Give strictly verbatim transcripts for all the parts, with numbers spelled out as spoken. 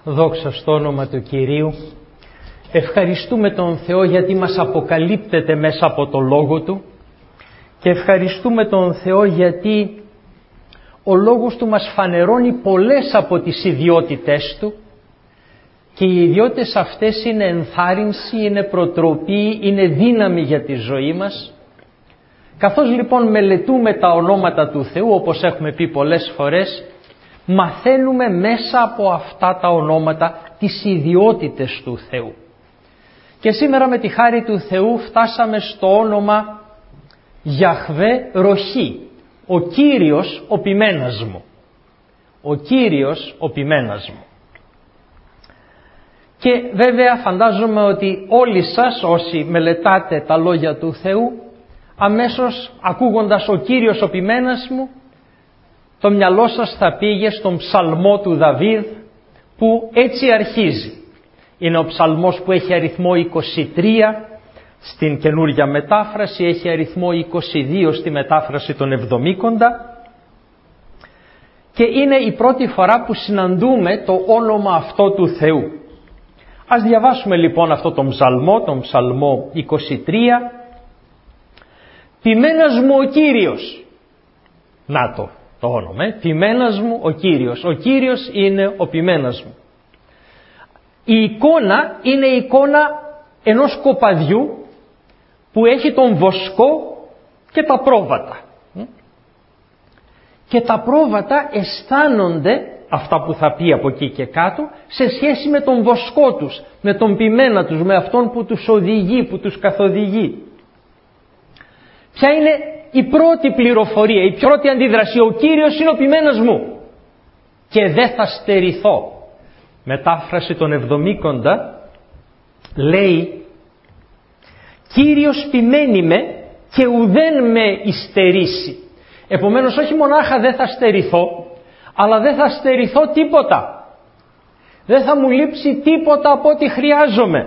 Δόξα στο όνομα του Κυρίου. Ευχαριστούμε τον Θεό γιατί μας αποκαλύπτεται μέσα από το Λόγο Του και ευχαριστούμε τον Θεό γιατί ο Λόγος Του μας φανερώνει πολλές από τις ιδιότητές Του και οι ιδιότητες αυτές είναι ενθάρρυνση, είναι προτροπή, είναι δύναμη για τη ζωή μας. Καθώς λοιπόν μελετούμε τα ονόματα του Θεού, όπως έχουμε πει πολλές φορές, μαθαίνουμε μέσα από αυτά τα ονόματα τις ιδιότητες του Θεού. Και σήμερα με τη χάρη του Θεού φτάσαμε στο όνομα Γιαχβέ Ροχή, ο Κύριος ο ποιμένας μου. Ο Κύριος ο ποιμένας μου. Και βέβαια φαντάζομαι ότι όλοι σας όσοι μελετάτε τα λόγια του Θεού, αμέσως ακούγοντας ο Κύριος ο ποιμένας μου, το μυαλό σας θα πήγε στον ψαλμό του Δαβίδ που έτσι αρχίζει. Είναι ο ψαλμός που έχει αριθμό είκοσι τρία στην καινούργια μετάφραση, έχει αριθμό είκοσι δύο στη μετάφραση των Εβδομήκοντα και είναι η πρώτη φορά που συναντούμε το όνομα αυτό του Θεού. Ας διαβάσουμε λοιπόν αυτό τον ψαλμό, τον ψαλμό είκοσι τρία. Ποιμένας μου ο Κύριος. Να το, το όνομα. Ε. Ποιμένας μου ο Κύριος. Ο Κύριος είναι ο ποιμένας μου. Η εικόνα είναι η εικόνα ενός κοπαδιού που έχει τον βοσκό και τα πρόβατα. Και τα πρόβατα αισθάνονται, αυτά που θα πει από εκεί και κάτω, σε σχέση με τον βοσκό τους, με τον ποιμένα τους, με αυτόν που τους οδηγεί, που τους καθοδηγεί. Ποια είναι η πρώτη πληροφορία, η πρώτη αντίδραση? Ο Κύριος είναι ο ποιμένας μου και δεν θα στερηθώ. Μετάφραση των Εβδομήκοντα λέει Κύριος ποιμένη με και ουδέν με υστερήσει. Επομένως όχι μονάχα δεν θα στερηθώ, αλλά δεν θα στερηθώ τίποτα. Δεν θα μου λείψει τίποτα από ό,τι χρειάζομαι.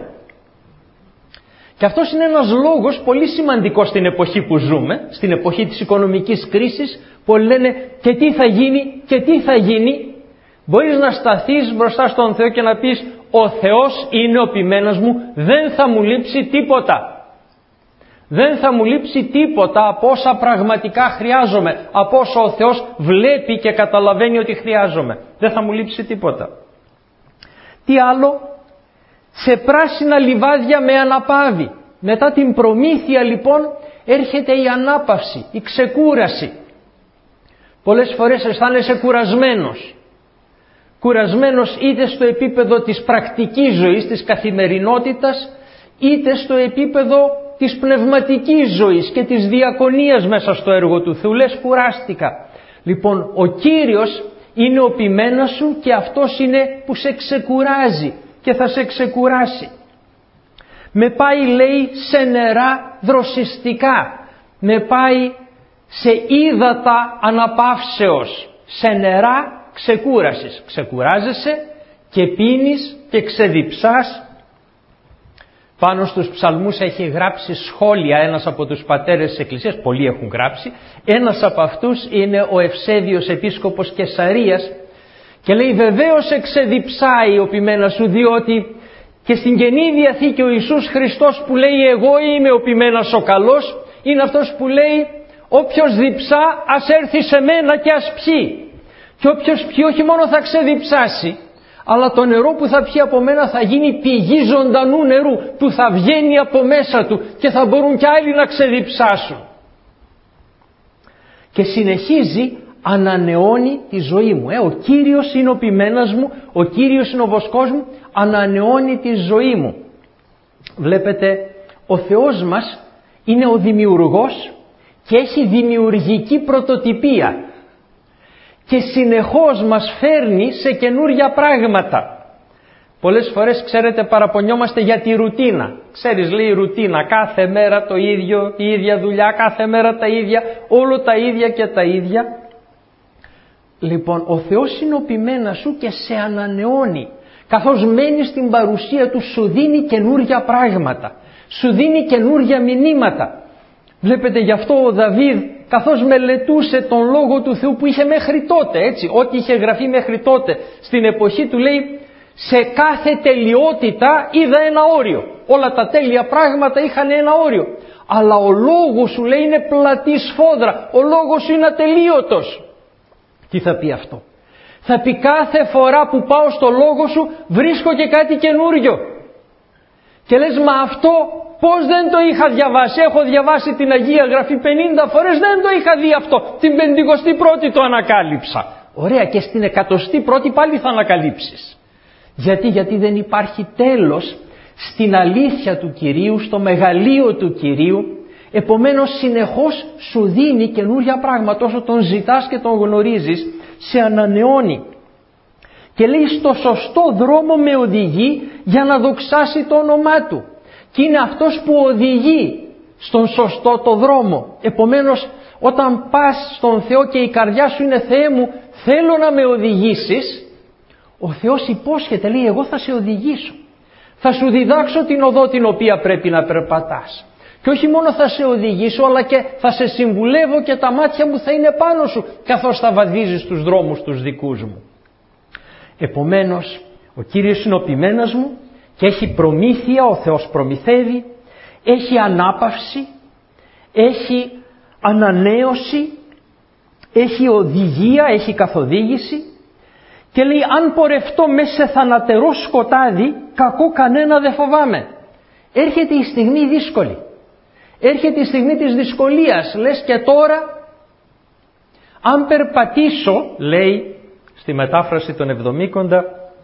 Και αυτός είναι ένας λόγος πολύ σημαντικός στην εποχή που ζούμε, στην εποχή της οικονομικής κρίσης, που λένε και τι θα γίνει και τι θα γίνει. Μπορείς να σταθείς μπροστά στον Θεό και να πεις ο Θεός είναι ο ποιμένας μου, δεν θα μου λείψει τίποτα. Δεν θα μου λείψει τίποτα από όσα πραγματικά χρειάζομαι, από όσα ο Θεός βλέπει και καταλαβαίνει ότι χρειάζομαι. Δεν θα μου λείψει τίποτα. Τι άλλο? Σε πράσινα λιβάδια με αναπαύει. Μετά την προμήθεια λοιπόν έρχεται η ανάπαυση, η ξεκούραση. Πολλές φορές αισθάνεσαι κουρασμένος. Κουρασμένος είτε στο επίπεδο της πρακτικής ζωής, της καθημερινότητας, είτε στο επίπεδο της πνευματικής ζωής και της διακονίας μέσα στο έργο του Θεού. Λες κουράστηκα. Λοιπόν, ο Κύριος είναι ο ποιμένας σου και αυτός είναι που σε ξεκουράζει και θα σε ξεκουράσει. Με πάει λέει σε νερά δροσιστικά. Με πάει σε ύδατα αναπαύσεως. Σε νερά ξεκούρασης. Ξεκουράζεσαι και πίνεις και ξεδιψάς. Πάνω στους ψαλμούς έχει γράψει σχόλια ένας από τους πατέρες της Εκκλησίας, πολλοί έχουν γράψει. Ένας από αυτούς είναι ο Ευσέβιος Επίσκοπος Καισαρίας και λέει βεβαίως εξεδιψάει ο ποιμένας σου, διότι και στην Καινή Διαθήκη ο Ιησούς Χριστός που λέει εγώ είμαι ο ποιμένας ο καλός, είναι αυτός που λέει όποιος διψά ας έρθει σε μένα και ας πιει. Και όποιος πιει όχι μόνο θα ξεδιψάσει, αλλά το νερό που θα πιει από μένα θα γίνει πηγή ζωντανού νερού που θα βγαίνει από μέσα του και θα μπορούν και άλλοι να ξεδιψάσουν. Και συνεχίζει, ανανεώνει τη ζωή μου. Ε, ο Κύριος είναι ο ποιμένας μου, ο Κύριος είναι ο βοσκός μου, ανανεώνει τη ζωή μου. Βλέπετε, ο Θεός μας είναι ο δημιουργός και έχει δημιουργική πρωτοτυπία. Και συνεχώς μας φέρνει σε καινούρια πράγματα. Πολλές φορές, ξέρετε, παραπονιόμαστε για τη ρουτίνα. Ξέρεις, λέει ρουτίνα, κάθε μέρα το ίδιο, η ίδια δουλειά, κάθε μέρα τα ίδια, όλο τα ίδια και τα ίδια. Λοιπόν, ο Θεός είναι ο ποιμένας σου και σε ανανεώνει. Καθώς μένεις στην παρουσία Του, σου δίνει καινούρια πράγματα. Σου δίνει καινούρια μηνύματα. Βλέπετε, γι' αυτό ο Δαβίδ, καθώς μελετούσε τον Λόγο του Θεού που είχε μέχρι τότε, έτσι, ό,τι είχε γραφεί μέχρι τότε, στην εποχή του λέει, Σε κάθε τελειότητα είδα ένα όριο. Όλα τα τέλεια πράγματα είχαν ένα όριο. Αλλά ο λόγος σου, λέει, είναι πλατή σφόδρα. Ο λόγος σου είναι ατελείωτος. Τι θα πει αυτό? Θα πει κάθε φορά που πάω στο λόγο σου βρίσκω και κάτι καινούριο. Και λες, μα αυτό πώς δεν το είχα διαβάσει? Έχω διαβάσει την Αγία Γραφή πενήντα φορές, δεν το είχα δει αυτό. Την πεντηκοστή πρώτη το ανακάλυψα. Ωραία, και στην εκατοστή πρώτη πάλι θα ανακαλύψεις. Γιατί, γιατί δεν υπάρχει τέλος στην αλήθεια του Κυρίου, στο μεγαλείο του Κυρίου. Επομένως συνεχώς σου δίνει καινούρια πράγματα. Όσο τον ζητάς και τον γνωρίζεις, σε ανανεώνει. Και λέει, στο σωστό δρόμο με οδηγεί για να δοξάσει το όνομά του. Και είναι αυτός που οδηγεί στον σωστό το δρόμο. Επομένως, όταν πας στον Θεό και η καρδιά σου είναι, Θεέ μου, θέλω να με οδηγήσεις, ο Θεός υπόσχεται, λέει, εγώ θα σε οδηγήσω. Θα σου διδάξω την οδό την οποία πρέπει να περπατάς. Και όχι μόνο θα σε οδηγήσω, αλλά και θα σε συμβουλεύω και τα μάτια μου θα είναι πάνω σου, καθώς θα βαδίζεις τους δρόμους τους δικούς μου. Επομένως, ο Κύριος είναι ο ποιμένας μου και έχει προμήθεια, ο Θεός προμηθεύει, έχει ανάπαυση, έχει ανανέωση, έχει οδηγία, έχει καθοδήγηση και λέει, αν πορευτώ μέσα σε θανατερό σκοτάδι, κακό κανένα δεν φοβάμαι. Έρχεται η στιγμή δύσκολη. Έρχεται η στιγμή της δυσκολίας. Λες, και τώρα αν περπατήσω, λέει στη μετάφραση των Εβδομήκοντα,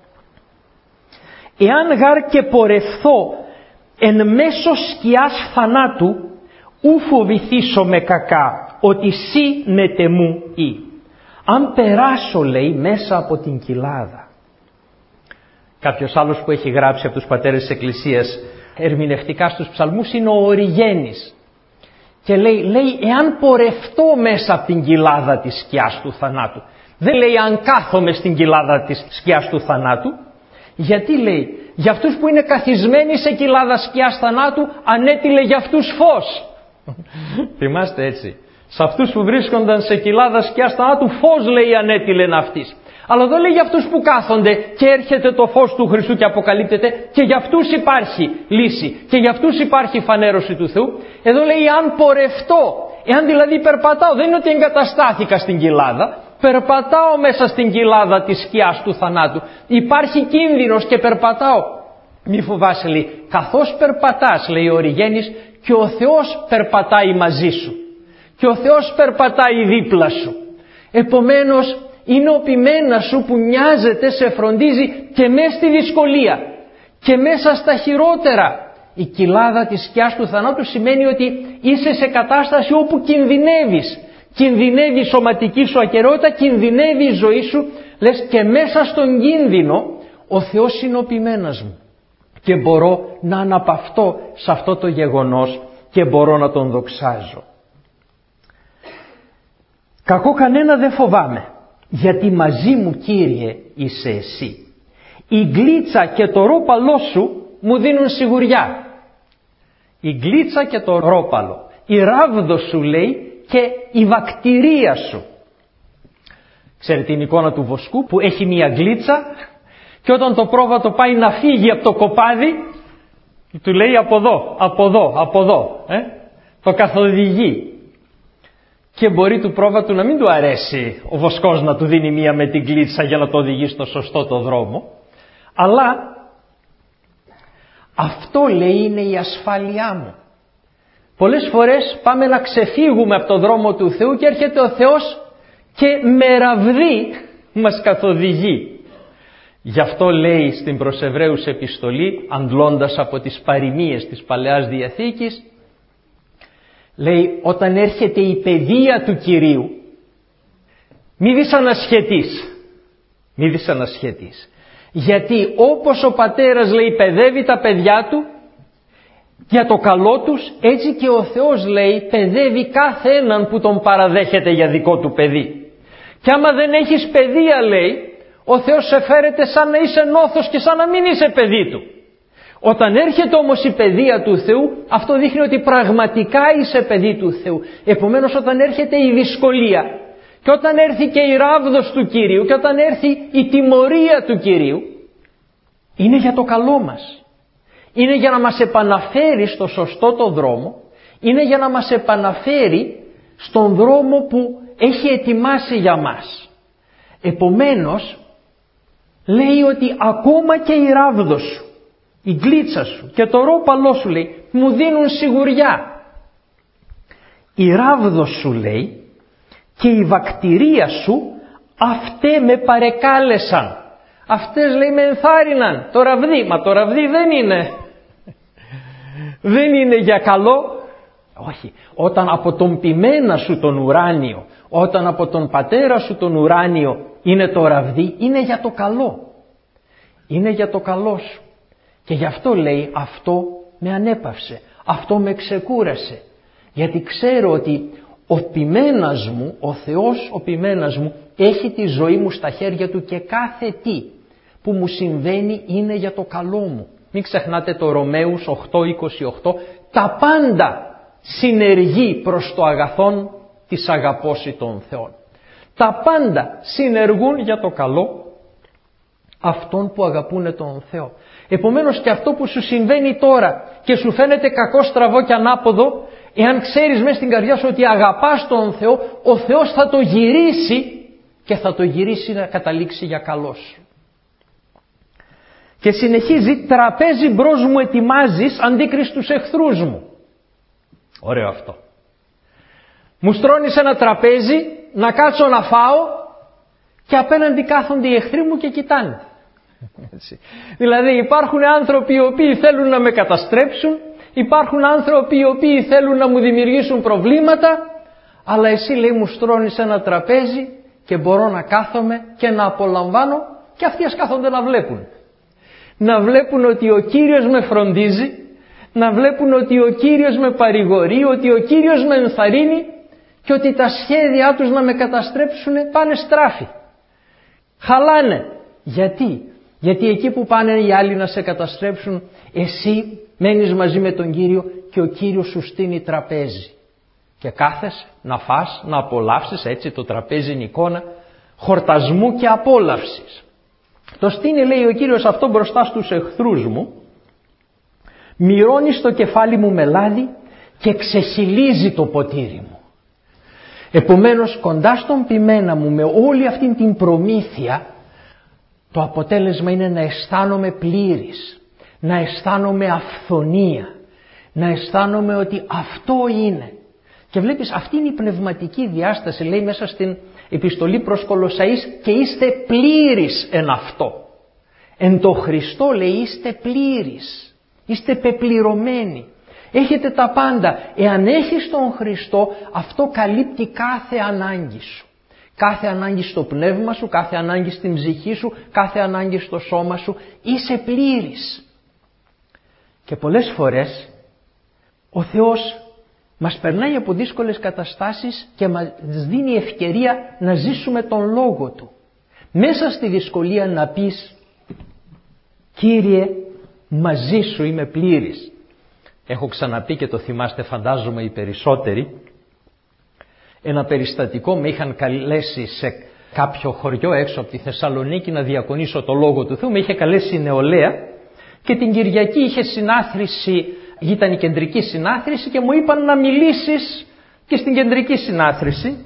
εάν γάρ και πορευθώ εν μέσω σκιάς θανάτου, ου φοβηθήσω με κακά, ότι σύ νετε μου ή. Αν περάσω, λέει, μέσα από την κοιλάδα. Κάποιος άλλος που έχει γράψει από τους πατέρες της Εκκλησίας ερμηνευτικά στους ψαλμούς είναι ο Οριγένης. Και λέει, λέει, εάν πορευτώ μέσα από την κοιλάδα της σκιάς του θανάτου. Δεν λέει αν κάθομαι στην κοιλάδα της σκιάς του θανάτου. Γιατί, λέει, για αυτούς που είναι καθισμένοι σε κοιλάδα σκιάς θανάτου, ανέτειλε για αυτούς φως. Θυμάστε έτσι. Σε αυτούς που βρίσκονταν σε κοιλάδα σκιάς θανάτου, φως, λέει, ανέτειλε ναυτής. Αλλά εδώ λέει για αυτούς που κάθονται και έρχεται το φως του Χριστού και αποκαλύπτεται, και για αυτούς υπάρχει λύση και για αυτούς υπάρχει φανέρωση του Θεού. Εδώ λέει αν πορευτώ, εάν δηλαδή περπατάω, δεν είναι ότι εγκαταστάθηκα στην κοιλάδα, περπατάω μέσα στην κοιλάδα της σκιάς του θανάτου. Υπάρχει κίνδυνος και περπατάω. Μη φοβάσαι, λέει, καθώς περπατάς, λέει ο Οριγένης, και ο Θεός περπατάει μαζί σου. Και ο Θεός περπατάει δίπλα σου. Επομένως, είναι ο ποιμένας σου που νοιάζεται, σε φροντίζει και μέσα στη δυσκολία και μέσα στα χειρότερα. Η κοιλάδα της σκιάς του θανάτου σημαίνει ότι είσαι σε κατάσταση όπου κινδυνεύεις. Κινδυνεύει η σωματική σου ακεραιότητα, κινδυνεύει η ζωή σου. Λες, και μέσα στον κίνδυνο ο Θεός είναι ο ποιμένας μου. Και μπορώ να αναπαυτώ σε αυτό το γεγονός και μπορώ να τον δοξάζω. Κακό κανένα δεν φοβάμαι, γιατί μαζί μου, Κύριε, είσαι εσύ. Η γλίτσα και το ρόπαλό σου μου δίνουν σιγουριά. Η γλίτσα και το ρόπαλο, η ράβδο σου, λέει, και η βακτηρία σου. Ξέρετε την εικόνα του βοσκού που έχει μια γλίτσα και όταν το πρόβατο πάει να φύγει από το κοπάδι, του λέει από εδώ, από εδώ, από εδώ. Ε? Το καθοδηγεί. Και μπορεί του πρόβατου να μην του αρέσει ο βοσκός να του δίνει μία με την γλίτσα για να το οδηγεί στο σωστό το δρόμο. Αλλά αυτό, λέει, είναι η ασφάλειά μου. Πολλές φορές πάμε να ξεφύγουμε από το δρόμο του Θεού και έρχεται ο Θεός και με ραβδί μας καθοδηγεί. Γι' αυτό λέει στην προς Εβραίους επιστολή, αντλώντας από τις παροιμίες της Παλαιάς Διαθήκης, λέει, όταν έρχεται η παιδεία του Κυρίου, μη δυσανασχετείς, μη δυσανασχετείς. Γιατί όπως ο πατέρας, λέει, παιδεύει τα παιδιά του για το καλό τους, έτσι και ο Θεός, λέει, παιδεύει κάθε έναν που τον παραδέχεται για δικό του παιδί. Και άμα δεν έχεις παιδεία, λέει, ο Θεός σε φέρεται σαν να είσαι νόθος και σαν να μην είσαι παιδί του. Όταν έρχεται όμως η παιδεία του Θεού, αυτό δείχνει ότι πραγματικά είσαι παιδί του Θεού. Επομένως, όταν έρχεται η δυσκολία και όταν έρθει και η ράβδος του Κυρίου και όταν έρθει η τιμωρία του Κυρίου, είναι για το καλό μας. Είναι για να μας επαναφέρει στο σωστό το δρόμο, είναι για να μας επαναφέρει στον δρόμο που έχει ετοιμάσει για μας. Επομένως, λέει ότι ακόμα και η ράβδο σου, η γκλίτσα σου και το ρόπαλό σου, λέει, μου δίνουν σιγουριά. Η ράβδο σου, λέει, και η βακτηρία σου, αυτέ με παρεκάλεσαν. Αυτές, λέει, με ενθάρρυναν. Το ραβδί, μα το ραβδί δεν είναι. Δεν είναι για καλό. Όχι. Όταν από τον ποιμένα σου τον ουράνιο, όταν από τον πατέρα σου τον ουράνιο είναι το ραβδί, είναι για το καλό. Είναι για το καλό σου. Και γι' αυτό, λέει, αυτό με ανέπαυσε. Αυτό με ξεκούρασε. Γιατί ξέρω ότι ο ποιμένας μου, ο Θεός ο ποιμένας μου, έχει τη ζωή μου στα χέρια του και κάθε τι που μου συμβαίνει είναι για το καλό μου. Μην ξεχνάτε το Ρωμαίους οκτώ είκοσι οκτώ, τα πάντα συνεργεί προς το αγαθόν της αγαπώση των Θεών. Τα πάντα συνεργούν για το καλό αυτών που αγαπούνε τον Θεό. Επομένως και αυτό που σου συμβαίνει τώρα και σου φαίνεται κακό, στραβό και ανάποδο, εάν ξέρεις μέσα στην καρδιά σου ότι αγαπάς τον Θεό, ο Θεός θα το γυρίσει και θα το γυρίσει να καταλήξει για καλό σου. Και συνεχίζει, τραπέζι μπρος μου ετοιμάζεις αντίκριση στους εχθρούς μου. Ωραίο αυτό. Μου στρώνεις ένα τραπέζι να κάτσω να φάω και απέναντι κάθονται οι εχθροί μου και κοιτάνε. Έτσι. Δηλαδή υπάρχουν άνθρωποι οι οποίοι θέλουν να με καταστρέψουν, υπάρχουν άνθρωποι οι οποίοι θέλουν να μου δημιουργήσουν προβλήματα, αλλά εσύ, λέει, μου στρώνεις ένα τραπέζι και μπορώ να κάθομαι και να απολαμβάνω και αυτοί ας κάθονται να βλέπουν. Να βλέπουν ότι ο Κύριος με φροντίζει, να βλέπουν ότι ο Κύριος με παρηγορεί, ότι ο Κύριος με ενθαρρύνει και ότι τα σχέδιά τους να με καταστρέψουν πάνε στράφη. Χαλάνε. Γιατί? Γιατί εκεί που πάνε οι άλλοι να σε καταστρέψουν, εσύ μένεις μαζί με τον Κύριο και ο Κύριος σου στείνει τραπέζι. Και κάθεσαι να φας, να απολαύσεις, έτσι το τραπέζι είναι εικόνα χορτασμού και απόλαυσης. Το στείνει, λέει ο Κύριος, αυτό μπροστά στους εχθρούς μου, μυρώνει στο κεφάλι μου με λάδι και ξεχυλίζει το ποτήρι μου. Επομένως, κοντά στον ποιμένα μου με όλη αυτή την προμήθεια, το αποτέλεσμα είναι να αισθάνομαι πλήρης, να αισθάνομαι αυθονία, να αισθάνομαι ότι αυτό είναι. Και βλέπεις, αυτή είναι η πνευματική διάσταση, λέει μέσα στην επιστολή προς Κολοσσαείς, και είστε πλήρης εν αυτό. Εν το Χριστό, λέει, είστε πλήρης, είστε πεπληρωμένοι. Έχετε τα πάντα. Εάν έχεις τον Χριστό, αυτό καλύπτει κάθε ανάγκη σου. Κάθε ανάγκη στο πνεύμα σου, κάθε ανάγκη στην ψυχή σου, κάθε ανάγκη στο σώμα σου. Είσαι πλήρης. Και πολλές φορές ο Θεός μας περνάει από δύσκολες καταστάσεις και μας δίνει ευκαιρία να ζήσουμε τον Λόγο Του. Μέσα στη δυσκολία να πεις, Κύριε, μαζί Σου είμαι πλήρης. Έχω ξαναπεί και το θυμάστε, φαντάζομαι οι περισσότεροι, ένα περιστατικό, με είχαν καλέσει σε κάποιο χωριό έξω από τη Θεσσαλονίκη να διακονήσω το Λόγο του Θεού. Με είχε καλέσει η νεολαία και την Κυριακή είχε συνάθρηση, ήταν η κεντρική συνάθρηση και μου είπαν να μιλήσεις και στην κεντρική συνάθρηση.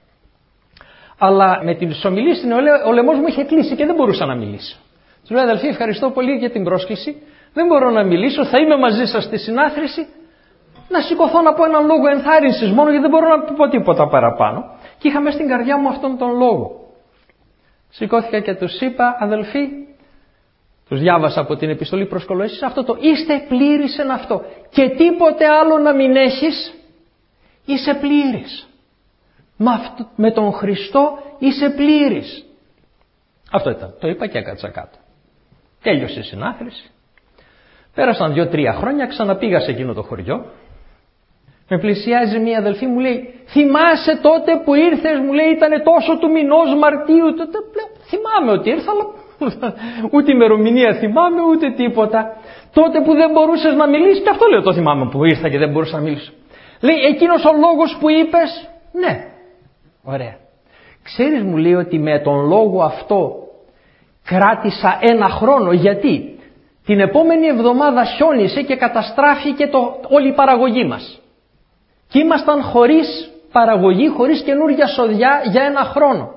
Αλλά με την ομιλία στην νεολαία ο λαιμός μου είχε κλείσει και δεν μπορούσα να μιλήσω. Του λέω, αδελφοί, ευχαριστώ πολύ για την πρόσκληση. Δεν μπορώ να μιλήσω, θα είμαι μαζί σας στη συνάθρηση. Να σηκωθώ να πω έναν λόγο ενθάρρυνσης μόνο, γιατί δεν μπορώ να πω τίποτα παραπάνω. Και είχα μέσα στην καρδιά μου αυτόν τον λόγο. Σηκώθηκα και τους είπα, αδελφοί, τους διάβασα από την επιστολή προς Κολοσσαείς, αυτό το είστε πλήρης εν αυτό. Και τίποτε άλλο να μην έχεις, είσαι πλήρης. Με, αυτό, με τον Χριστό είσαι πλήρης. Αυτό ήταν. Το είπα και έκατσα κάτω. Τέλειωσε η συνάθρηση. Πέρασαν δύο-τρία χρόνια, ξαναπήγα σε εκείνο το χωριό. Με πλησιάζει μία αδελφή, μου λέει, θυμάσαι τότε που ήρθες, μου λέει, ήταν τόσο του μηνός Μαρτίου. Τότε, θυμάμαι ότι ήρθα, αλλά ούτε ημερομηνία θυμάμαι, ούτε τίποτα. Τότε που δεν μπορούσες να μιλήσεις, και αυτό λέω, το θυμάμαι που ήρθα και δεν μπορούσα να μιλήσω. Λέει, εκείνος ο λόγος που είπες, ναι, ωραία. Ξέρεις, μου λέει, ότι με τον λόγο αυτό κράτησα ένα χρόνο. Γιατί? Την επόμενη εβδομάδα χιόνισε και καταστράφηκε το, όλη η παραγωγή μας. Και ήμασταν χωρίς παραγωγή, χωρίς καινούργια σοδιά για ένα χρόνο.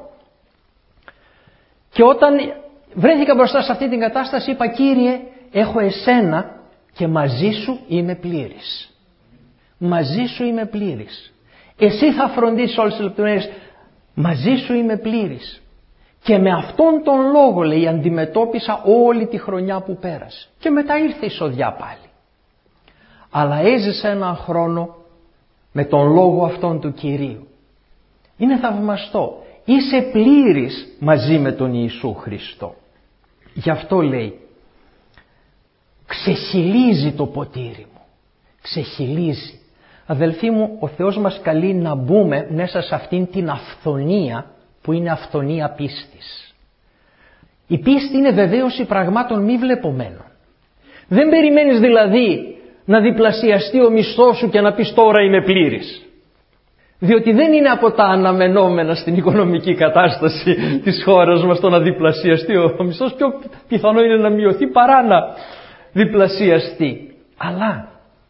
Και όταν βρέθηκα μπροστά σε αυτή την κατάσταση, είπα, Κύριε, έχω εσένα και μαζί σου είμαι πλήρης. Μαζί σου είμαι πλήρης. Εσύ θα φροντίσεις όλες τις λεπτομέρειες. Μαζί σου είμαι πλήρης. Και με αυτόν τον λόγο, λέει, αντιμετώπισα όλη τη χρονιά που πέρασε. Και μετά ήρθε η σοδιά πάλι. Αλλά έζησα έναν χρόνο με τον λόγο αυτόν του Κυρίου. Είναι θαυμαστό. Είσαι πλήρης μαζί με τον Ιησού Χριστό. Γι' αυτό λέει, ξεχυλίζει το ποτήρι μου. Ξεχυλίζει. Αδελφοί μου, ο Θεός μας καλεί να μπούμε μέσα σε αυτήν την αυθονία που είναι αυθονία πίστης. Η πίστη είναι βεβαίωση πραγμάτων μη βλεπομένων. Δεν περιμένεις δηλαδή να διπλασιαστεί ο μισθός σου και να πεις τώρα είμαι πλήρης. Διότι δεν είναι από τα αναμενόμενα στην οικονομική κατάσταση της χώρας μας το να διπλασιαστεί ο μισθός. Πιο πιθανό είναι να μειωθεί παρά να διπλασιαστεί. Αλλά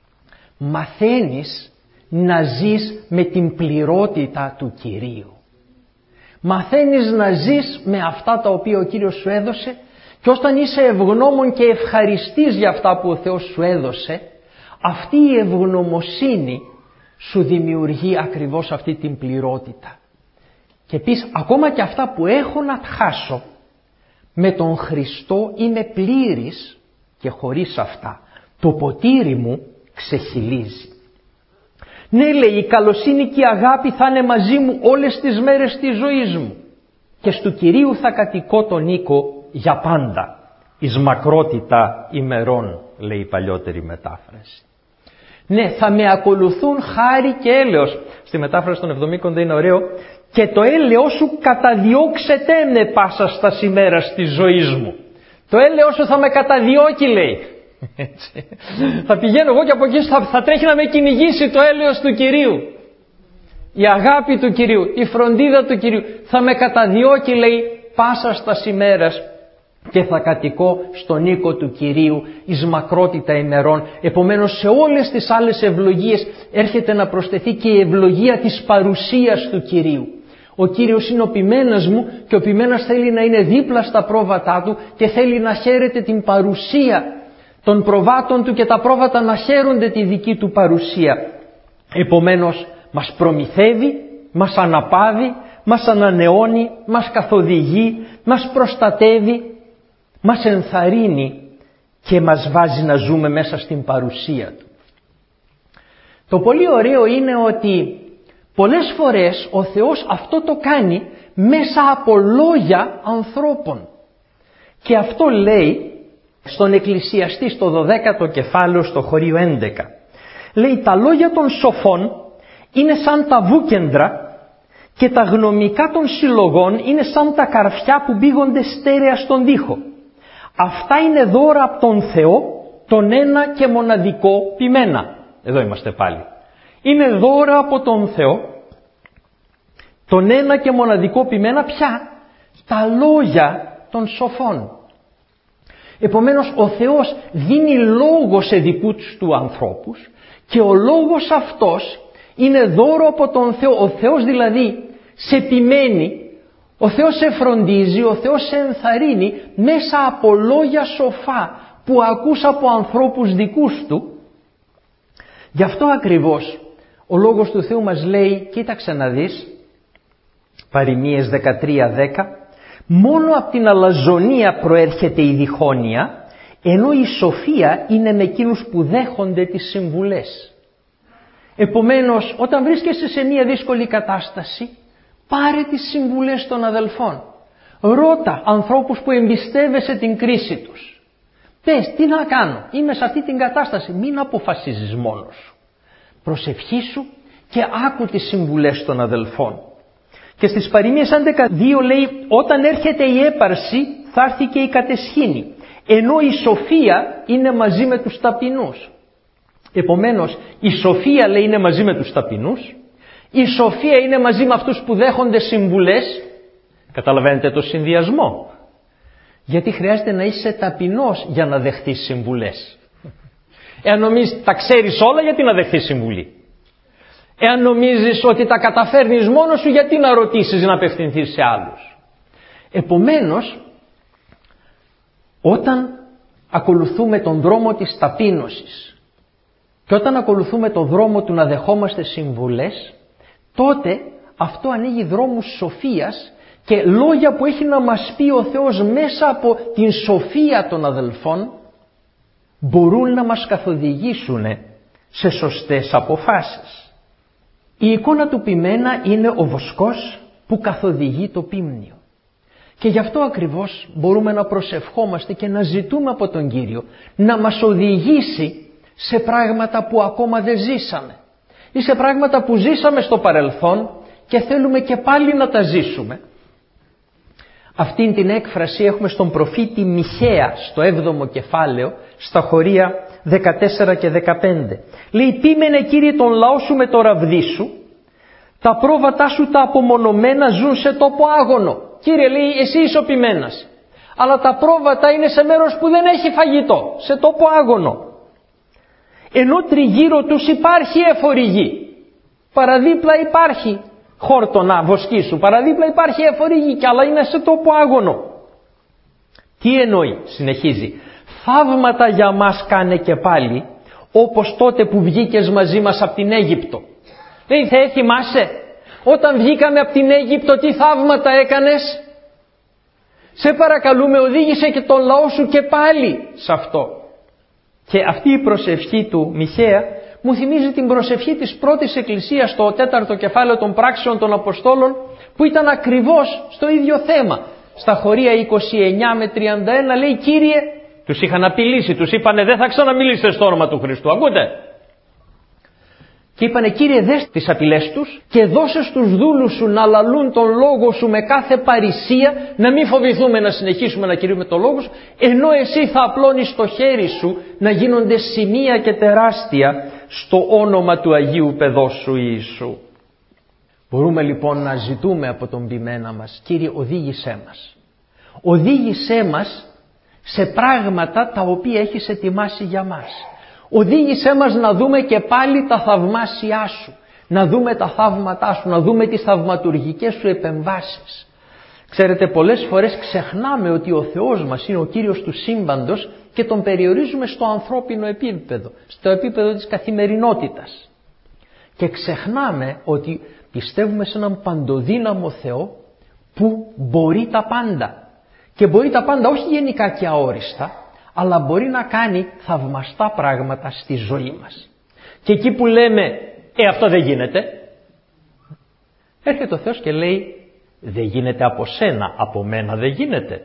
μαθαίνεις να ζεις με την πληρότητα του Κυρίου. Μαθαίνεις να ζεις με αυτά τα οποία ο Κύριος σου έδωσε, και όταν είσαι ευγνώμων και ευχαριστείς για αυτά που ο Θεός σου έδωσε, αυτή η ευγνωμοσύνη σου δημιουργεί ακριβώς αυτή την πληρότητα. Και πεις, ακόμα και αυτά που έχω να χάσω, με τον Χριστό είμαι πλήρης και χωρίς αυτά το ποτήρι μου ξεχυλίζει. Ναι, λέει, η καλοσύνη και η αγάπη θα είναι μαζί μου όλες τις μέρες της ζωής μου και στου Κυρίου θα κατοικώ τον οίκο για πάντα, εις μακρότητα ημερών, λέει η παλιότερη μετάφραση. Ναι, θα με ακολουθούν χάρη και έλεος. Στη μετάφραση των Εβδομήκων δεν είναι ωραίο. Και το έλεος σου καταδιώξετε με πάσα στα ημέρας της ζωής μου. Το έλεος σου θα με καταδιώκει, λέει. Έτσι. Θα πηγαίνω εγώ και από εκεί θα, θα τρέχει να με κυνηγήσει το έλεος του Κυρίου. Η αγάπη του Κυρίου, η φροντίδα του Κυρίου θα με καταδιώκει, λέει, πάσα στα ημέρας και θα κατοικώ στον οίκο του Κυρίου εις μακρότητα ημερών. Επομένως σε όλες τις άλλες ευλογίες έρχεται να προσθεθεί και η ευλογία της παρουσίας του Κυρίου. Ο Κύριος είναι ο ποιμένας μου και ο ποιμένας θέλει να είναι δίπλα στα πρόβατά του και θέλει να χαίρεται την παρουσία των προβάτων του και τα πρόβατα να χαίρονται τη δική του παρουσία. Επομένως μας προμηθεύει, μας αναπαύει, μας ανανεώνει, μας καθοδηγεί, μας προστατεύει, μας ενθαρρύνει και μας βάζει να ζούμε μέσα στην παρουσία του. Το πολύ ωραίο είναι ότι πολλές φορές ο Θεός αυτό το κάνει μέσα από λόγια ανθρώπων. Και αυτό λέει στον Εκκλησιαστή στο δωδέκατο κεφάλαιο στο χωρίο έντεκα. Λέει, τα λόγια των σοφών είναι σαν τα βούκεντρα και τα γνωμικά των συλλογών είναι σαν τα καρφιά που μπήγονται στέρεα στον τοίχο. Αυτά είναι δώρα από τον Θεό, τον ένα και μοναδικό ποιμένα. Εδώ είμαστε πάλι. Είναι δώρα από τον Θεό, τον ένα και μοναδικό ποιμένα, πια τα λόγια των σοφών. Επομένως ο Θεός δίνει λόγο σε δικούς του ανθρώπους και ο λόγος αυτός είναι δώρο από τον Θεό. Ο Θεός δηλαδή σε ποιμένει, ο Θεός σε φροντίζει, ο Θεός σε ενθαρρύνει μέσα από λόγια σοφά που ακούς από ανθρώπους δικούς του. Γι' αυτό ακριβώς ο λόγος του Θεού μας λέει, κοίταξε να δεις, Παροιμίες δεκατρία δέκα, μόνο από την αλαζονία προέρχεται η διχόνοια, ενώ η σοφία είναι με εκείνους που δέχονται τις συμβουλές. Επομένως, όταν βρίσκεσαι σε μια δύσκολη κατάσταση, πάρε τις συμβουλές των αδελφών. Ρώτα ανθρώπους που εμπιστεύεσαι την κρίση τους. Πες, τι να κάνω, είμαι σε αυτή την κατάσταση, μην αποφασίζεις μόνος σου. Προσευχήσου και άκου τις συμβουλές των αδελφών. Και στις Παροιμίες έντεκα δύο λέει, όταν έρχεται η έπαρση θα έρθει και η κατεσχήνη, ενώ η σοφία είναι μαζί με τους ταπεινούς. Επομένως η σοφία, λέει, είναι μαζί με τους ταπεινούς, η σοφία είναι μαζί με αυτούς που δέχονται συμβουλές. Καταλαβαίνετε το συνδυασμό. Γιατί χρειάζεται να είσαι ταπεινός για να δεχτείς συμβουλές. Εάν νομίζεις τα ξέρεις όλα, γιατί να δεχτείς συμβουλή. Εάν νομίζεις ότι τα καταφέρνεις μόνος σου, γιατί να ρωτήσεις, να απευθυνθείς σε άλλους. Επομένως, όταν ακολουθούμε τον δρόμο της ταπείνωσης και όταν ακολουθούμε τον δρόμο του να δεχόμαστε συμβουλές, τότε αυτό ανοίγει δρόμους σοφίας και λόγια που έχει να μας πει ο Θεός μέσα από την σοφία των αδελφών μπορούν να μας καθοδηγήσουν σε σωστές αποφάσεις. Η εικόνα του ποιμένα είναι ο βοσκός που καθοδηγεί το πίμνιο. Και γι' αυτό ακριβώς μπορούμε να προσευχόμαστε και να ζητούμε από τον Κύριο να μας οδηγήσει σε πράγματα που ακόμα δεν ζήσαμε ή σε πράγματα που ζήσαμε στο παρελθόν και θέλουμε και πάλι να τα ζήσουμε. Αυτήν την έκφραση έχουμε στον προφήτη Μιχαία στο έβδομο κεφάλαιο, στα χωρία δεκατέσσερα και δεκαπέντε. Λέει, «Πίμενε Κύριε τον λαό σου με το ραβδί σου, τα πρόβατά σου τα απομονωμένα ζουν σε τόπο άγωνο». Κύριε, λέει, εσύ είσαι ο ποιμένας, αλλά τα πρόβατα είναι σε μέρος που δεν έχει φαγητό, σε τόπο άγωνο. Ενώ τριγύρω τους υπάρχει έφορη γη, παραδίπλα υπάρχει χόρτονα βοσκή σου, παραδίπλα υπάρχει έφορη γη, κι άλλα είναι σε τόπο άγωνο. Τι εννοεί, συνεχίζει, θαύματα για μας κάνε και πάλι, όπως τότε που βγήκες μαζί μας από την Αίγυπτο. Λέει, Θεέ, θυμάσαι, όταν βγήκαμε από την Αίγυπτο τι θαύματα έκανες? Σε παρακαλούμε, οδήγησε και τον λαό σου και πάλι σε αυτό. Και αυτή η προσευχή του Μιχαία μου θυμίζει την προσευχή της πρώτης εκκλησίας στο τέταρτο κεφάλαιο των πράξεων των Αποστόλων, που ήταν ακριβώς στο ίδιο θέμα. Στα χωρία είκοσι εννιά με τριάντα ένα λέει, Κύριε, τους είχαν απειλήσει, τους είπανε δεν θα ξαναμιλήσετε στο όνομα του Χριστού, ακούτε? Και είπανε, Κύριε, δες τις απειλές τους και δώσε στους δούλους σου να λαλούν τον λόγο σου με κάθε παρησία, να μην φοβηθούμε να συνεχίσουμε να κηρύουμε τον λόγο σου, ενώ εσύ θα απλώνεις το χέρι σου να γίνονται σημεία και τεράστια στο όνομα του Αγίου Παιδός σου Ιησού. Μπορούμε λοιπόν να ζητούμε από τον ποιμένα μας, Κύριε, οδήγησέ μας. Οδήγησέ μας σε πράγματα τα οποία έχεις ετοιμάσει για μας. Οδήγησέ μας να δούμε και πάλι τα θαυμάσια σου, να δούμε τα θαύματά σου, να δούμε τις θαυματουργικές σου επεμβάσεις. Ξέρετε, πολλές φορές ξεχνάμε ότι ο Θεός μας είναι ο Κύριος του σύμπαντος και τον περιορίζουμε στο ανθρώπινο επίπεδο, στο επίπεδο της καθημερινότητας. Και ξεχνάμε ότι πιστεύουμε σε έναν παντοδύναμο Θεό που μπορεί τα πάντα. Και μπορεί τα πάντα όχι γενικά και αόριστα, αλλά μπορεί να κάνει θαυμαστά πράγματα στη ζωή μας. Και εκεί που λέμε, ε αυτό δεν γίνεται, έρχεται ο Θεός και λέει, δεν γίνεται από σένα, από μένα δεν γίνεται.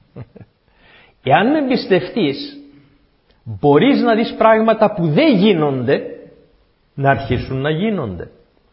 Εάν με εμπιστευτείς, μπορείς να δεις πράγματα που δεν γίνονται, να αρχίσουν να γίνονται.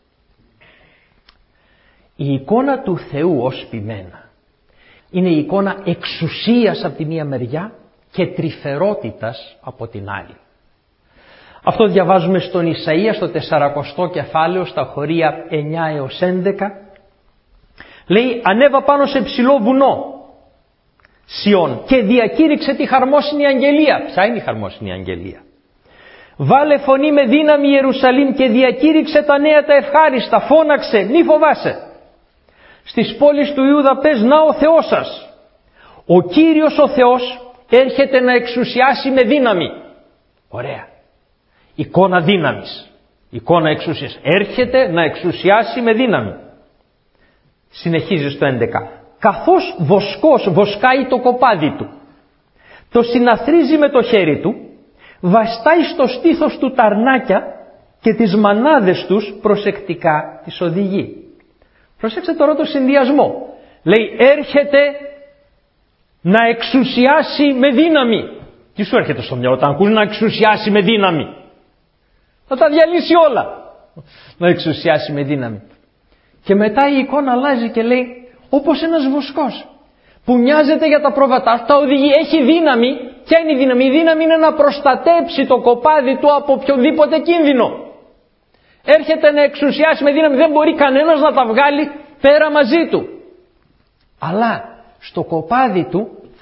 Η εικόνα του Θεού ως ποιμένα είναι η εικόνα εξουσίας από τη μία μεριά και τρυφερότητας από την άλλη. Αυτό διαβάζουμε στον Ισαΐα στο τεσσαρακοστό κεφάλαιο στα χωρία εννιά έως έντεκα. Λέει, ανέβα πάνω σε ψηλό βουνό Σιών και διακήρυξε τη χαρμόσυνη αγγελία. Ποια είναι η χαρμόσυνη αγγελία? Βάλε φωνή με δύναμη Ιερουσαλήμ και διακήρυξε τα νέα τα ευχάριστα. Φώναξε, μη φοβάσαι. Στις πόλεις του Ιούδα πες, να ο Θεός σας. Ο Κύριος ο Θεός έρχεται να εξουσιάσει με δύναμη. Ωραία. Εικόνα δύναμης. Εικόνα εξουσίας. Έρχεται να εξουσιάσει με δύναμη. Συνεχίζει στο έντεκα. Καθώς βοσκός βοσκάει το κοπάδι του, το συναθρίζει με το χέρι του, βαστάει στο στήθος του τα αρνάκια και τις μανάδες τους προσεκτικά τις οδηγεί. Προσέξτε τώρα το συνδυασμό. Λέει, έρχεται να εξουσιάσει με δύναμη. Τι σου έρχεται στο μυαλό όταν ακούς να εξουσιάσει με δύναμη? Θα τα διαλύσει όλα. Να εξουσιάσει με δύναμη. Και μετά η εικόνα αλλάζει και λέει, όπως ένας βοσκός που νοιάζεται για τα πρόβατά, τα οδηγεί, έχει δύναμη. Ποια είναι η δύναμη? Η δύναμη είναι να προστατέψει το κοπάδι του από οποιοδήποτε κίνδυνο. Έρχεται να εξουσιάσει με δύναμη, δεν μπορεί κανένας να τα βγάλει πέρα μαζί του. Αλλά στο κοπάδι του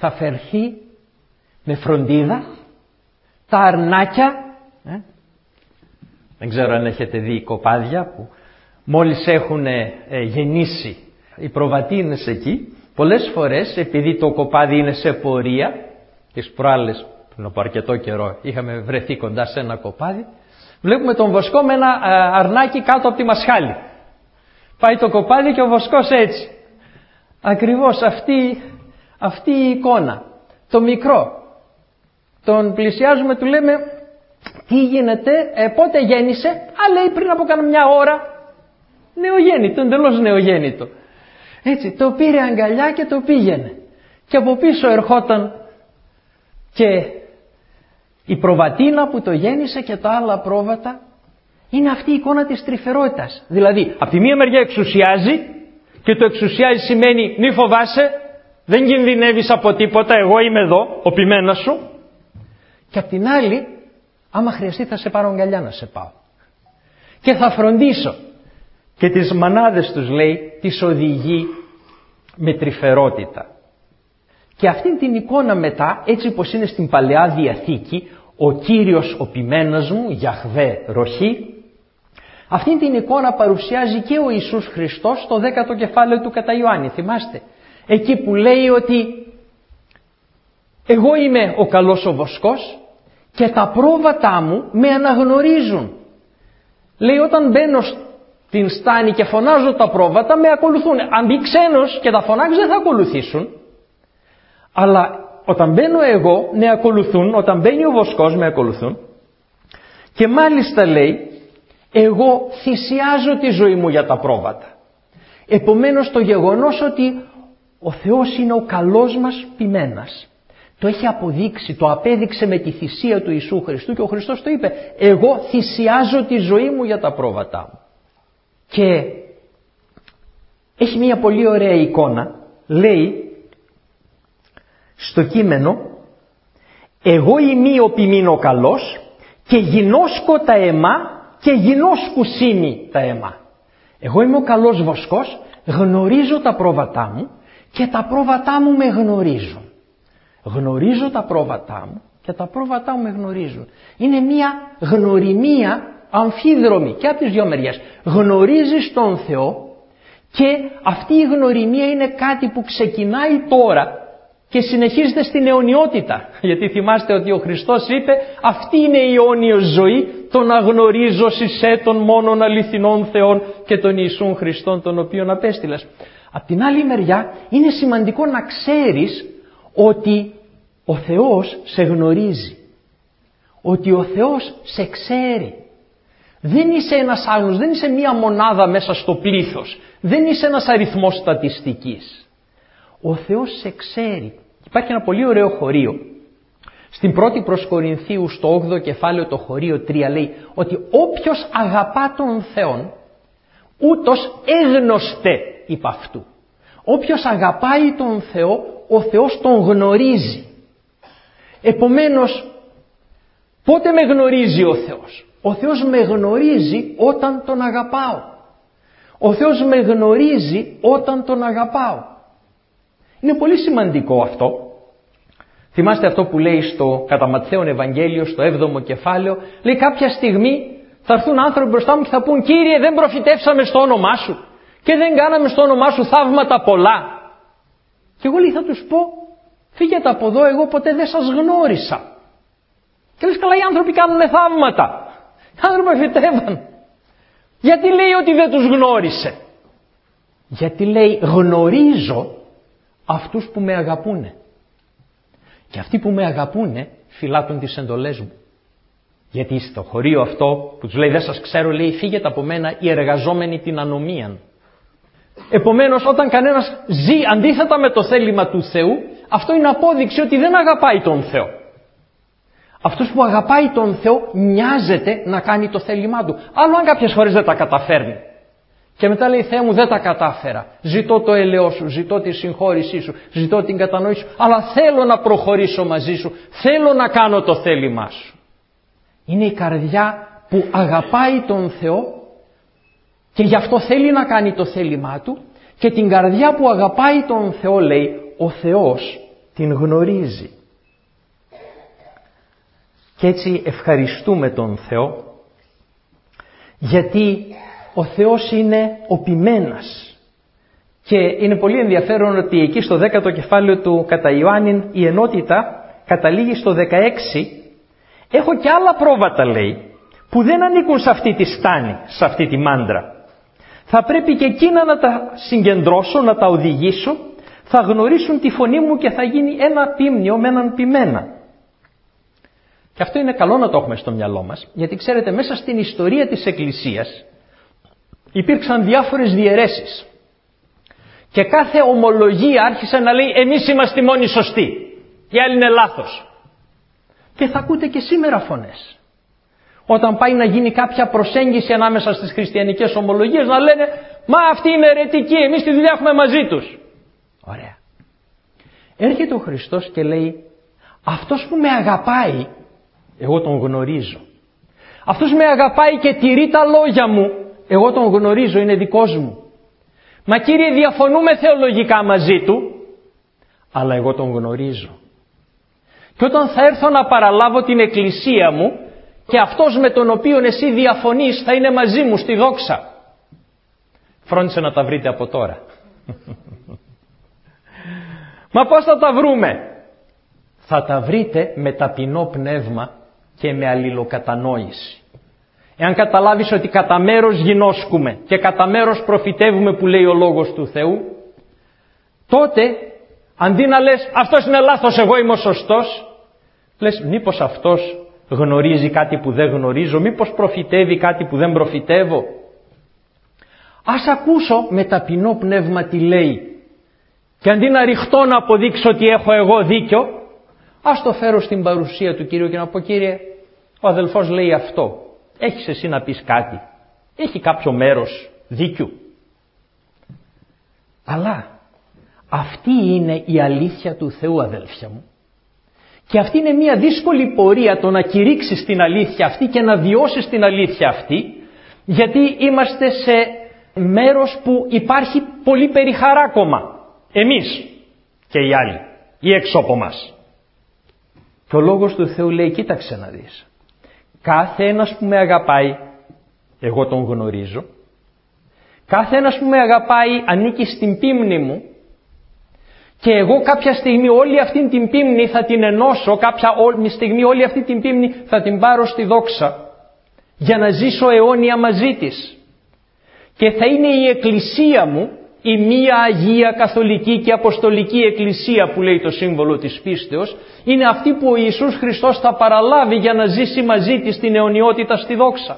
θα φερθεί με φροντίδα, τα αρνάκια, ε? δεν ξέρω αν έχετε δει κοπάδια που μόλις έχουν ε, γεννήσει οι προβατίνες εκεί, πολλές φορές επειδή το κοπάδι είναι σε πορεία, τις προάλλες πριν από αρκετό καιρό είχαμε βρεθεί κοντά σε ένα κοπάδι, βλέπουμε τον βοσκό με ένα αρνάκι κάτω από τη μασχάλη. Πάει το κοπάδι και ο βοσκός έτσι. Ακριβώς αυτή, αυτή η εικόνα. Το μικρό. Τον πλησιάζουμε, του λέμε τι γίνεται, ε, πότε γέννησε. Α, λέει πριν από κάνα μια ώρα. Νεογέννητο, εντελώς νεογέννητο. Έτσι, το πήρε αγκαλιά και το πήγαινε. Και από πίσω ερχόταν και η προβατίνα που το γέννησε και τα άλλα πρόβατα. Είναι αυτή η εικόνα της τρυφερότητας. Δηλαδή, από τη μία μεριά εξουσιάζει, και το εξουσιάζει σημαίνει μη φοβάσαι, δεν κινδυνεύεις από τίποτα, εγώ είμαι εδώ, ο ποιμένας σου. Και απ' την άλλη, άμα χρειαστεί θα σε πάρω αγκαλιά να σε πάω. Και θα φροντίσω. Και τις μανάδες τους, λέει, τις οδηγεί με τρυφερότητα. Και αυτήν την εικόνα μετά, έτσι όπως είναι στην Παλαιά Διαθήκη, ο Κύριος ο ποιμένας μου, Γιαχβέ Ροχή, αυτήν την εικόνα παρουσιάζει και ο Ιησούς Χριστός στο δέκατο κεφάλαιο του κατά Ιωάννη. Θυμάστε, εκεί που λέει ότι εγώ είμαι ο καλός ο βοσκός και τα πρόβατά μου με αναγνωρίζουν. Λέει, όταν μπαίνω στην στάνη και φωνάζω τα πρόβατα με ακολουθούν. Αν μπει ξένος και τα φωνάξει δεν θα ακολουθήσουν. Αλλά όταν μπαίνω εγώ με ακολουθούν, όταν μπαίνει ο βοσκός με ακολουθούν. Και μάλιστα λέει, εγώ θυσιάζω τη ζωή μου για τα πρόβατα. Επομένως το γεγονός ότι ο Θεός είναι ο καλός μας ποιμένας, το έχει αποδείξει, το απέδειξε με τη θυσία του Ιησού Χριστού και ο Χριστός το είπε, εγώ θυσιάζω τη ζωή μου για τα πρόβατά μου. Και έχει μια πολύ ωραία εικόνα, λέει στο κείμενο, εγώ ημί ο ποιμήν ο καλός και γινώσκω τα αιμά και γινώσκου σήμη τα αιμά. Εγώ είμαι ο καλός βοσκός, γνωρίζω τα πρόβατά μου και τα πρόβατά μου με γνωρίζουν. Γνωρίζω τα πρόβατά μου και τα πρόβατά μου με γνωρίζουν. Είναι μια γνωριμία αμφίδρομη και από τις δυο μεριές. Γνωρίζεις τον Θεό και αυτή η γνωριμία είναι κάτι που ξεκινάει τώρα και συνεχίζεται στην αιωνιότητα. Γιατί θυμάστε ότι ο Χριστός είπε, αυτή είναι η αιώνιος ζωή, το να γνωρίζω συσέ των μόνον αληθινών Θεών και τον Ιησούν Χριστόν τον οποίον απέστειλας. Απ' την άλλη μεριά είναι σημαντικό να ξέρεις ότι ο Θεός σε γνωρίζει. Ότι ο Θεός σε ξέρει. Δεν είσαι ένας άλλος, δεν είσαι μία μονάδα μέσα στο πλήθος. Δεν είσαι ένας αριθμός στατιστικής. Ο Θεός σε ξέρει. Υπάρχει ένα πολύ ωραίο χωρίο. Στην πρώτη προς Κορινθίου στο όγδοο κεφάλαιο το χωρίο τρία λέει ότι όποιος αγαπά τον Θεόν ούτως έγνωστε υπ' αυτού. Όποιος αγαπάει τον Θεό, ο Θεός τον γνωρίζει. Επομένως, πότε με γνωρίζει ο Θεός? Ο Θεός με γνωρίζει όταν τον αγαπάω. Ο Θεός με γνωρίζει όταν τον αγαπάω. Είναι πολύ σημαντικό αυτό. Θυμάστε αυτό που λέει στο κατά Ματθαίον Ευαγγέλιο στο έβδομο κεφάλαιο. Λέει κάποια στιγμή θα έρθουν άνθρωποι μπροστά μου και θα πούν, Κύριε, δεν προφητεύσαμε στο όνομά σου και δεν κάναμε στο όνομά σου θαύματα πολλά. Και εγώ λέει θα τους πω, φύγετε από εδώ, εγώ ποτέ δεν σας γνώρισα. Και λες, καλά, οι άνθρωποι κάνουν θαύματα. Οι άνθρωποι προφητεύαν. Γιατί λέει ότι δεν τους γνώρισε? Γιατί λέει γνωρίζω αυτούς που με αγαπούνε. Και αυτοί που με αγαπούνε φυλάττουν τις εντολές μου. Γιατί στο χωρίο αυτό που τους λέει δεν σας ξέρω, λέει φύγετε από μένα οι εργαζόμενοι την ανομίαν. Επομένως όταν κανένας ζει αντίθετα με το θέλημα του Θεού, αυτό είναι απόδειξη ότι δεν αγαπάει τον Θεό. Αυτός που αγαπάει τον Θεό νοιάζεται να κάνει το θέλημά του. Άλλο αν κάποιες φορές δεν τα καταφέρνει. Και μετά λέει, Θεέ μου, δεν τα κατάφερα. Ζητώ το έλεος σου, ζητώ τη συγχώρησή σου, ζητώ την κατανόηση σου, αλλά θέλω να προχωρήσω μαζί σου, θέλω να κάνω το θέλημά σου. Είναι η καρδιά που αγαπάει τον Θεό και γι' αυτό θέλει να κάνει το θέλημά του, και την καρδιά που αγαπάει τον Θεό, λέει, ο Θεός την γνωρίζει. Και έτσι ευχαριστούμε τον Θεό, γιατί ο Θεός είναι ο ποιμένας. Και είναι πολύ ενδιαφέρον ότι εκεί στο δέκατο κεφάλαιο του κατά Ιωάννην η ενότητα καταλήγει στο δεκαέξι. Έχω και άλλα πρόβατα, λέει, που δεν ανήκουν σε αυτή τη στάνη, σε αυτή τη μάντρα. Θα πρέπει και εκείνα να τα συγκεντρώσω, να τα οδηγήσω, θα γνωρίσουν τη φωνή μου και θα γίνει ένα πίμνιο με έναν ποιμένα. Και αυτό είναι καλό να το έχουμε στο μυαλό μας, γιατί ξέρετε, μέσα στην ιστορία της Εκκλησίας υπήρξαν διάφορες διαιρέσεις. Και κάθε ομολογία άρχισε να λέει εμείς είμαστε οι μόνοι σωστοί, οι άλλοι είναι λάθος. Και θα ακούτε και σήμερα φωνές. Όταν πάει να γίνει κάποια προσέγγιση ανάμεσα στις χριστιανικές ομολογίες, να λένε μα αυτοί είναι αιρετικοί, εμείς τη δουλειά έχουμε μαζί τους. Ωραία. Έρχεται ο Χριστός και λέει αυτός που με αγαπάει, εγώ τον γνωρίζω. Αυτός με αγαπάει και τηρεί τα λόγια μου, εγώ τον γνωρίζω, είναι δικός μου. Μα Κύριε, διαφωνούμε θεολογικά μαζί του, αλλά εγώ τον γνωρίζω. Και όταν θα έρθω να παραλάβω την εκκλησία μου, και αυτός με τον οποίο εσύ διαφωνείς θα είναι μαζί μου στη δόξα. Φρόντισε να τα βρείτε από τώρα. Μα πώς θα τα βρούμε? Θα τα βρείτε με ταπεινό πνεύμα και με αλληλοκατανόηση. Εάν καταλάβεις ότι κατά μέρος γινώσκουμε και κατά μέρος προφητεύουμε που λέει ο Λόγος του Θεού, τότε αντί να λες αυτός είναι λάθος, εγώ είμαι ο σωστός, λες μήπως αυτός γνωρίζει κάτι που δεν γνωρίζω, μήπως προφητεύει κάτι που δεν προφητεύω. Ας ακούσω με ταπεινό πνεύμα τι λέει, και αντί να ρηχτώ να αποδείξω ότι έχω εγώ δίκιο, ας το φέρω στην παρουσία του Κυρίου και να πω Κύριε, ο αδελφός λέει αυτό, έχεις εσύ να πεις κάτι, έχει κάποιο μέρος δίκιου? Αλλά αυτή είναι η αλήθεια του Θεού, αδέλφια μου. Και αυτή είναι μια δύσκολη πορεία, το να κηρύξεις την αλήθεια αυτή και να βιώσεις την αλήθεια αυτή, γιατί είμαστε σε μέρος που υπάρχει πολύ περιχαράκωμα. Εμείς και οι άλλοι, ή έξω από μας. Και ο Λόγος του Θεού λέει, κοίταξε να δεις. Κάθε ένας που με αγαπάει, εγώ τον γνωρίζω. Κάθε ένας που με αγαπάει ανήκει στην πίμνη μου. Και εγώ κάποια στιγμή όλη αυτή την πίμνη θα την ενώσω, κάποια όλη στιγμή όλη αυτή την πίμνη θα την πάρω στη δόξα, για να ζήσω αιώνια μαζί της. Και θα είναι η εκκλησία μου, η μία Αγία Καθολική και Αποστολική Εκκλησία που λέει το σύμβολο της πίστεως, είναι αυτή που ο Ιησούς Χριστός θα παραλάβει για να ζήσει μαζί της την αιωνιότητα στη δόξα.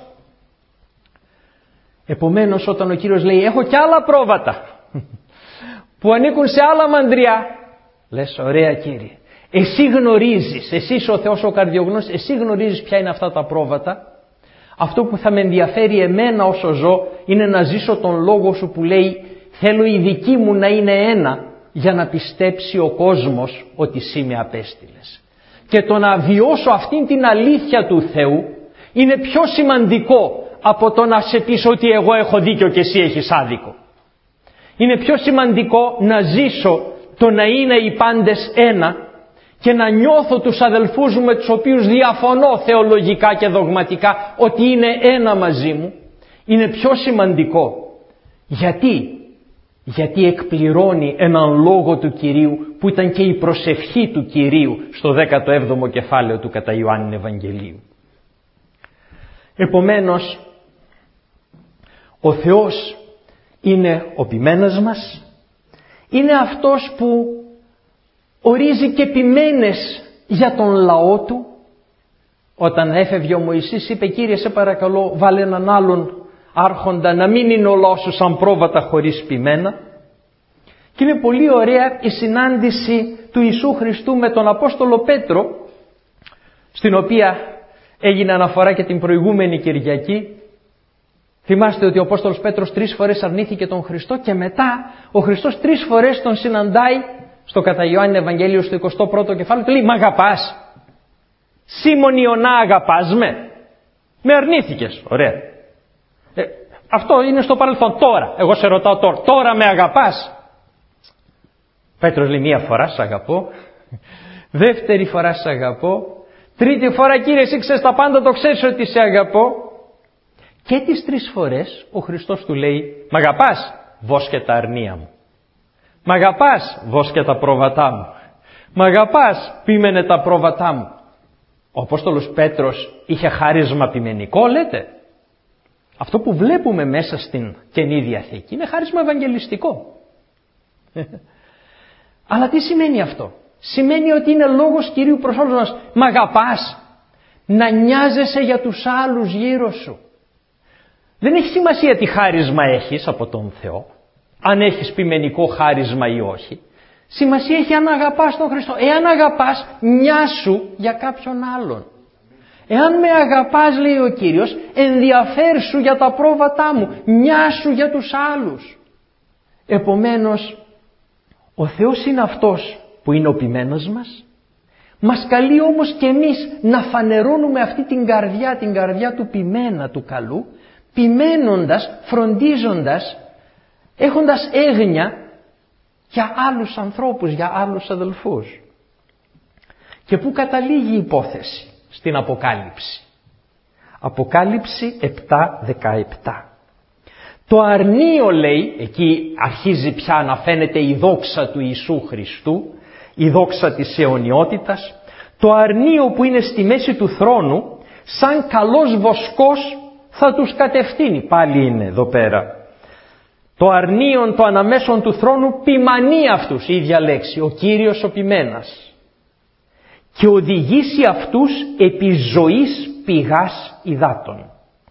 Επομένως όταν ο Κύριος λέει έχω και άλλα πρόβατα που ανήκουν σε άλλα μαντριά, λες ωραία Κύριε, εσύ γνωρίζεις, εσύ είσαι ο Θεός ο καρδιογνώστης, εσύ γνωρίζεις ποια είναι αυτά τα πρόβατα. Αυτό που θα με ενδιαφέρει εμένα όσο ζω είναι να ζήσω τον λόγο σου που λέει θέλω η δική μου να είναι ένα για να πιστέψει ο κόσμος ότι εσύ με απέστειλες. Και το να βιώσω αυτήν την αλήθεια του Θεού είναι πιο σημαντικό από το να σε πεις ότι εγώ έχω δίκιο και εσύ έχεις άδικο. Είναι πιο σημαντικό να ζήσω το να είναι οι πάντες ένα και να νιώθω τους αδελφούς μου με τους οποίους διαφωνώ θεολογικά και δογματικά ότι είναι ένα μαζί μου. Είναι πιο σημαντικό. Γιατί? Γιατί εκπληρώνει έναν λόγο του Κυρίου που ήταν και η προσευχή του Κυρίου στο δέκατο έβδομο κεφάλαιο του κατά Ιωάννη Ευαγγελίου. Επομένως, ο Θεός είναι ο ποιμένας μας, είναι αυτός που ορίζει και ποιμένες για τον λαό του. Όταν έφευγε ο Μωυσής είπε Κύριε σε παρακαλώ βάλε έναν άλλον άρχοντα να μην είναι ο λαός σου σαν πρόβατα χωρίς ποιμένα. Και είναι πολύ ωραία η συνάντηση του Ιησού Χριστού με τον Απόστολο Πέτρο, στην οποία έγινε αναφορά και την προηγούμενη Κυριακή. Θυμάστε ότι ο Απόστολος Πέτρος τρεις φορές αρνήθηκε τον Χριστό και μετά ο Χριστός τρεις φορές τον συναντάει στο κατά Ιωάννη Ευαγγέλιο στο εικοστό πρώτο κεφάλαιο. Του λέει, μ' αγαπάς? Σίμων Ιωνά, αγαπάς με? Με αρνήθηκες. Ωραία. Ε, αυτό είναι στο παρελθόν. Τώρα, εγώ σε ρωτάω τώρα, τώρα με αγαπάς? Πέτρος λέει, μία φορά σ' αγαπώ, Δεύτερη φορά σε αγαπώ. Τρίτη φορά, Κύριε, εσύ ξέρεις τα πάντα, το ξέρεις ότι σε αγαπώ. Και τις τρεις φορές ο Χριστός του λέει, μ' αγαπάς, βόσκε τα αρνία μου. Μ' αγαπάς, βόσκε τα πρόβατά μου. Μ' αγαπάς, πίμενε τα πρόβατά μου. Ο Απόστολος Πέτρος είχε χάρισμα ποιμενικό, λέτε. Αυτό που βλέπουμε μέσα στην Καινή Διαθήκη είναι χάρισμα ευαγγελιστικό. Αλλά τι σημαίνει αυτό? Σημαίνει ότι είναι λόγος Κυρίου προς όλους μας. Μ' αγαπάς, να νοιάζεσαι για τους άλλους γύρω σου. Δεν έχει σημασία τι χάρισμα έχεις από τον Θεό, αν έχεις ποιμενικό χάρισμα ή όχι. Σημασία έχει αν αγαπάς τον Χριστό. Εάν αγαπάς, νοιάσου για κάποιον άλλον. Εάν με αγαπάς, λέει ο Κύριος, ενδιαφέρσου για τα πρόβατά μου, νοιάσου για τους άλλους. Επομένως, ο Θεός είναι αυτός που είναι ο ποιμένος μας. Μας καλεί όμως και εμείς να φανερώνουμε αυτή την καρδιά, την καρδιά του ποιμένα, του καλού, ποιμένοντας, φροντίζοντας, έχοντας έγνοια για άλλους ανθρώπους, για άλλους αδελφούς. Και πού καταλήγει η υπόθεση? Στην Αποκάλυψη. Αποκάλυψη επτά δεκαεπτά. Το αρνείο, λέει, εκεί αρχίζει πια να φαίνεται η δόξα του Ιησού Χριστού, η δόξα της αιωνιότητας. Το αρνείο που είναι στη μέση του θρόνου, σαν καλός βοσκός θα τους κατευθύνει. Πάλι είναι εδώ πέρα. Το αρνείον το αναμέσον του θρόνου ποιμανεί αυτούς, η ίδια λέξη, ο Κύριος ο ποιμένας. Και οδηγήσει αυτούς επί ζωής πηγάς υδάτων.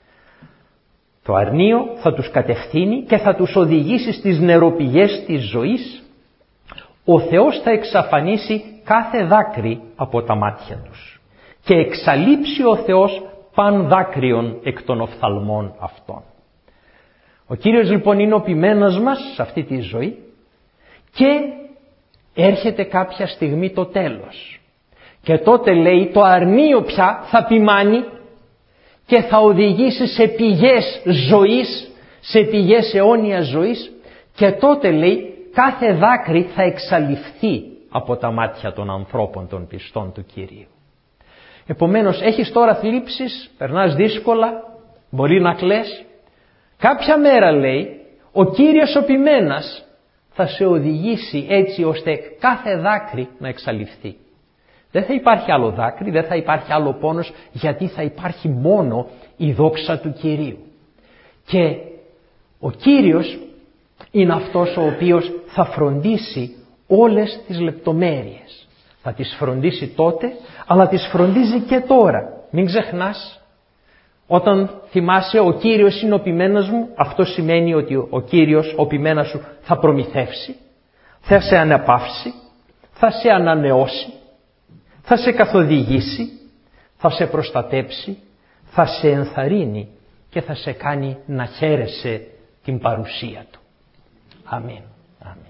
Το αρνείο θα τους κατευθύνει και θα τους οδηγήσει στις νεροπηγές της ζωής. Ο Θεός θα εξαφανίσει κάθε δάκρυ από τα μάτια τους και εξαλείψει ο Θεός παν δάκρυον εκ των οφθαλμών αυτών. Ο Κύριος λοιπόν είναι ο ποιμένος μας σε αυτή τη ζωή και έρχεται κάποια στιγμή το τέλος. Και τότε, λέει, το αρνείο πια θα ποιμάνει και θα οδηγήσει σε πηγές ζωής, σε πηγές αιώνιας ζωής, και τότε, λέει, κάθε δάκρυ θα εξαλειφθεί από τα μάτια των ανθρώπων των πιστών του Κυρίου. Επομένως, έχεις τώρα θλίψεις, περνάς δύσκολα, μπορεί να κλαις. Κάποια μέρα, λέει, ο Κύριος ο ποιμένας θα σε οδηγήσει έτσι ώστε κάθε δάκρυ να εξαλειφθεί. Δεν θα υπάρχει άλλο δάκρυ, δεν θα υπάρχει άλλο πόνος, γιατί θα υπάρχει μόνο η δόξα του Κυρίου. Και ο Κύριος είναι αυτός ο οποίος θα φροντίσει όλες τις λεπτομέρειες. Θα τις φροντίσει τότε, αλλά τις φροντίζει και τώρα. Μην ξεχνάς, όταν θυμάσαι ο Κύριος είναι ο ποιμένος μου, αυτό σημαίνει ότι ο Κύριος, ο ποιμένας σου, θα προμηθεύσει, θα σε αναπαύσει, θα σε ανανεώσει, θα σε καθοδηγήσει, θα σε προστατέψει, θα σε ενθαρρύνει και θα σε κάνει να χαίρεσαι την παρουσία Του. Αμήν. Αμήν.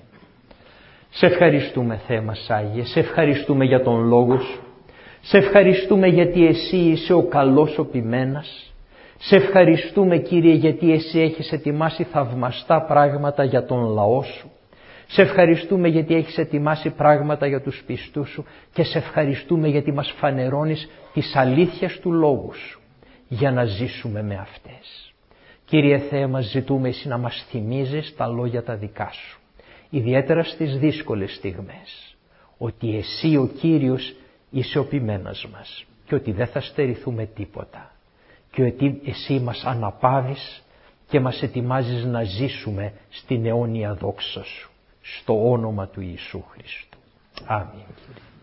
Σε ευχαριστούμε, Θεέ μας Άγιε, σε ευχαριστούμε για τον Λόγο Σου, σε ευχαριστούμε γιατί Εσύ είσαι ο καλός ο ποιμένας, σε ευχαριστούμε, Κύριε, γιατί Εσύ έχεις ετοιμάσει θαυμαστά πράγματα για τον λαό Σου. Σε ευχαριστούμε γιατί έχεις ετοιμάσει πράγματα για τους πιστούς Σου και σε ευχαριστούμε γιατί μας φανερώνεις τις αλήθειες του Λόγου Σου για να ζήσουμε με αυτές. Κύριε Θεέ, μας ζητούμε Εσύ να μας θυμίζεις τα λόγια τα δικά Σου, ιδιαίτερα στις δύσκολες στιγμές, ότι Εσύ ο Κύριος είσαι ο ποιμένας μας και ότι δεν θα στερηθούμε τίποτα και ότι Εσύ μας αναπαύεις και μας ετοιμάζεις να ζήσουμε στην αιώνια δόξα Σου. Στο όνομα του Ιησού Χριστού. Αμήν.